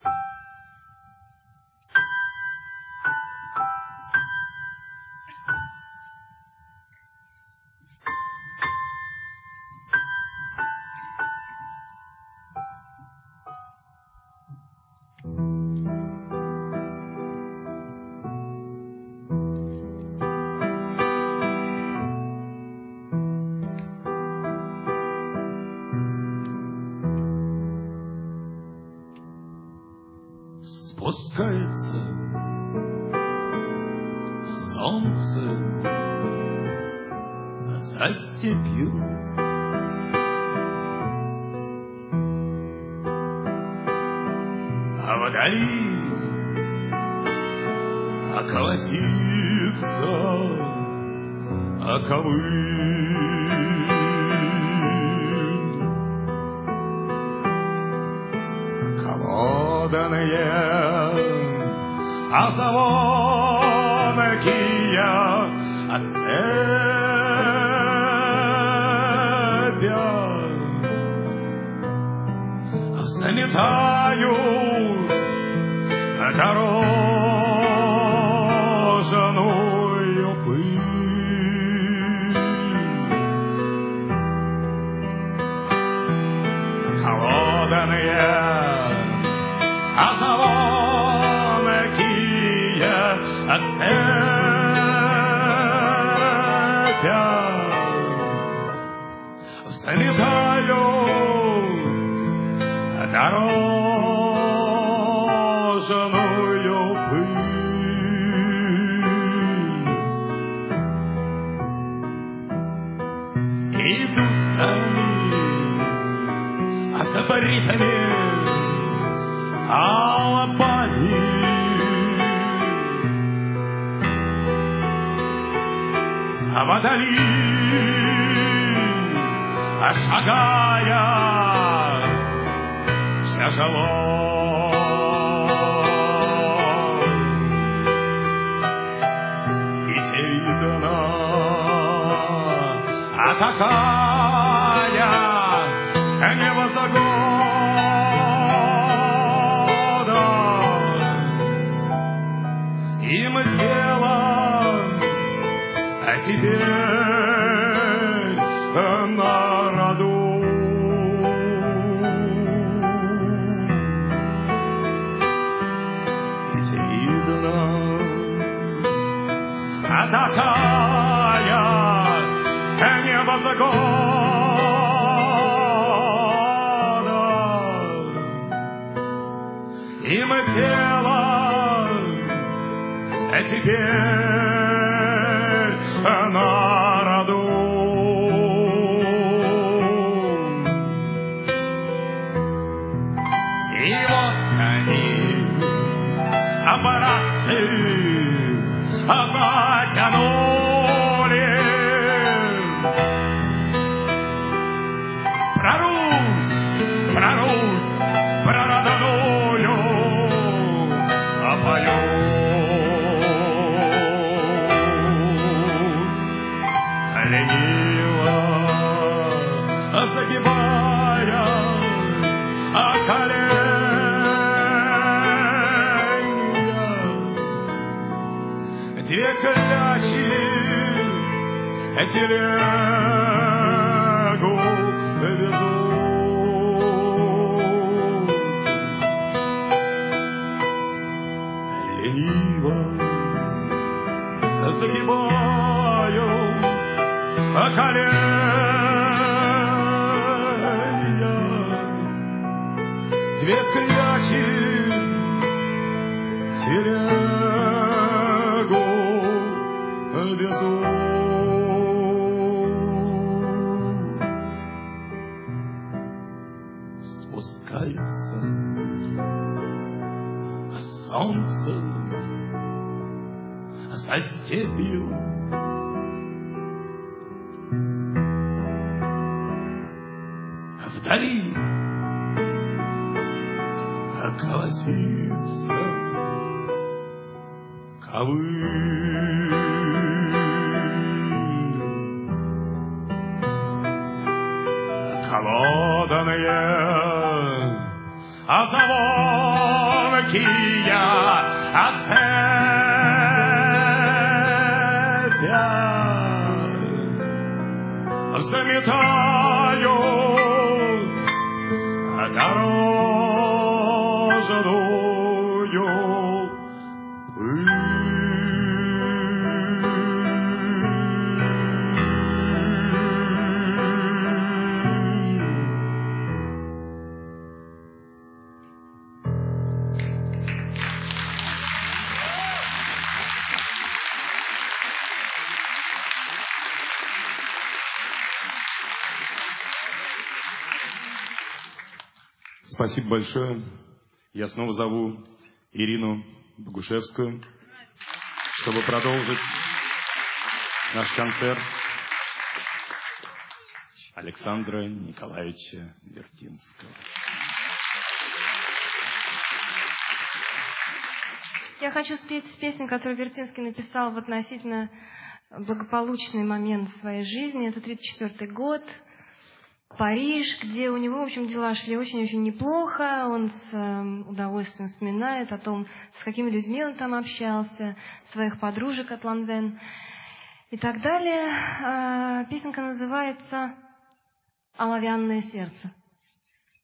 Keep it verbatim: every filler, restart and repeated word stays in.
Спускается солнце за степью, а вдали околосится оковыль. Колоданные озвонкие от цепя взлетают на дорожную пыль. Колоданные озвонкие от цепя взлетают на дорожную пыль. Идут они остритыми алабами, а вдали, шагая тяжело, ведь видно, а такая невозгода им дело, а теперь на роду. Ведь видно, а такая невозгода им дело, а теперь на роду. И вот они, аппараты, потянули. Про Русь, про Русь, про родную опоют. Лениво загибая коленя, две клячи телегу везут. Лениво загибаю коленя, две клячи телегу везут. Спускается солнце за степью, вдали колосится ковыль. Колоданные озвонкие далекие от тебя заметают дорожную пыль. Спасибо большое. Я снова зову Ирину Богушевскую, чтобы продолжить наш концерт Александра Николаевича Вертинского. Я хочу спеть песню, которую Вертинский написал в относительно благополучный момент в своей жизни. Это тридцать четвёртый год. Париж, где у него, в общем, дела шли очень-очень неплохо. Он с э, удовольствием вспоминает о том, с какими людьми он там общался, своих подружек от Ланвен и так далее. Э, песенка называется «Оловянное сердце».